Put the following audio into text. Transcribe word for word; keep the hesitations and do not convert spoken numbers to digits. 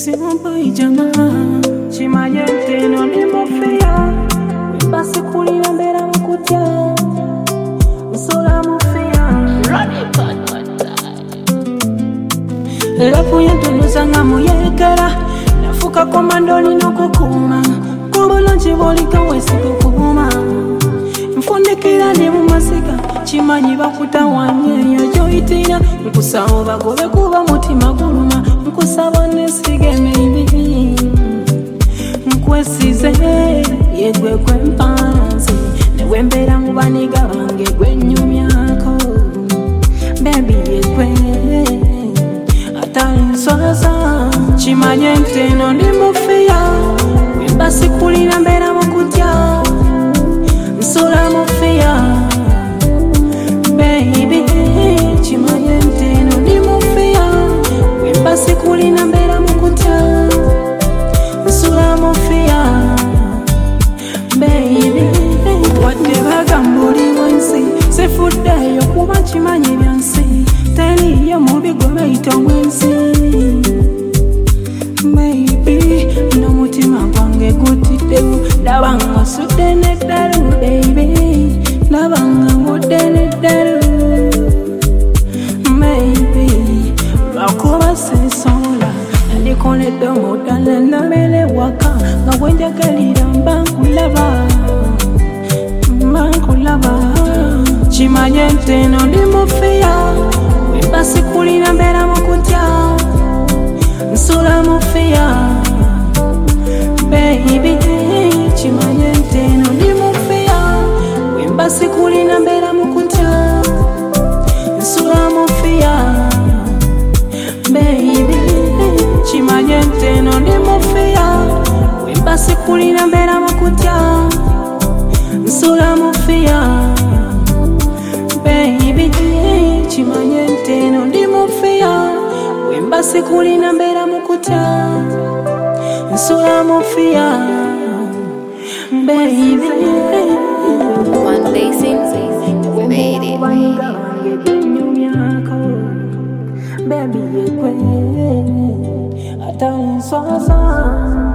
simple jamaa chimayente no nimofia basi kulina mbera mukutya msola mufia lafu yentunuzanga muyekera nafuka komandoli nokukuma kubolonji bolika wesikukuma mfundikira ndi mumasika chimanyi bakutawanye yojoitira nkusawo bagobe kuba mutima guluma nkusaba nesige maybe nkwesize yegwe kwempanze newembera mubaniga bange gwenyumyako baby yegwe atali sosa chimanye nteno ndimufia wembasi kulina mbera mukutya nsula mufia baby chimanye nteno ndimufia wembasi kulina mbera mukutya nsula mufia baby wadde bagambuli wensi sifuddeyo kuba chimanyi byansi teliyo mubigo bayita mwensi baby n'omutima gwange gutiddewo ndabanga sudde neddalu baby ndabanga ngudde neddalu baby lwakuba sensola nandikoledde omudala nabere waka nga bwenjagalira mba nkulaba mba nkulaba chimanye nteno ndimufia wembasi kulina mbera mukutya nsula mufia baby chimanye nteno ndimufia wembasi kulina mbera mukutya nsula mufia baby chimanye nteno ndimufia wembasi kulina mbera mukutya nsula mufia baby chimanye nteno ndimufia wembasi kulina mbera mukutya nsula mufia baby One day since made it, made it. Baby, yekwe atali sosa